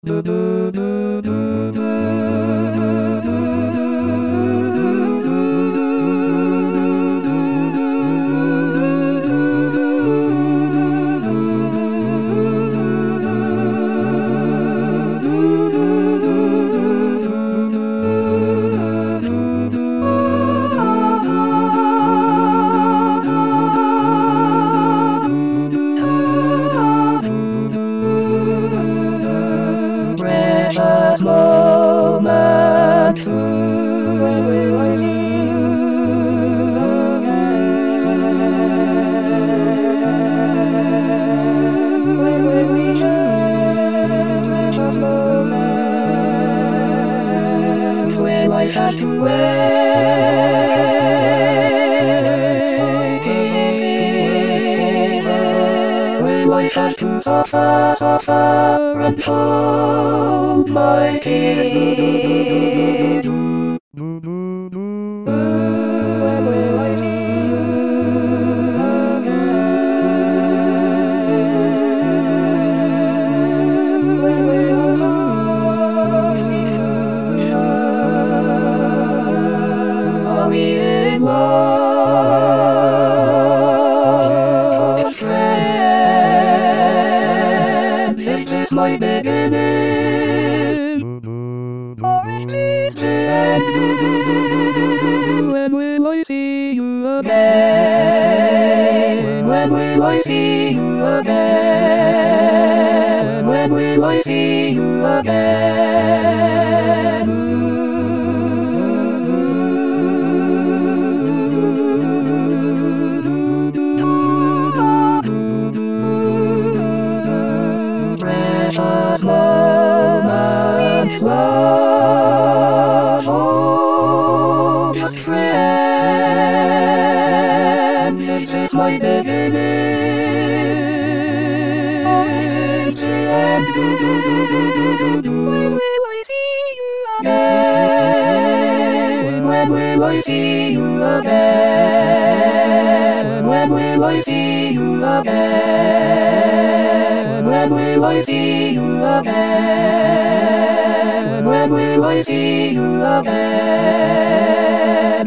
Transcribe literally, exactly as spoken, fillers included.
Do do do do do. Precious moments when we will see you again. When will we share precious moments when life had to wait? When life had to suffer, suffer and hold my tears. When will I see you again? When will our hearts be full? Are we in love? As friends, is this my beginning? Or is this the end? When will I see you again? When will I see you again? When will I see you again? Precious moments, love, oh, just friends. Is this my beginning? Or is this the end? When will I see you again? When will I see you again? When will I see you again? When will I see you again? When will I see you again?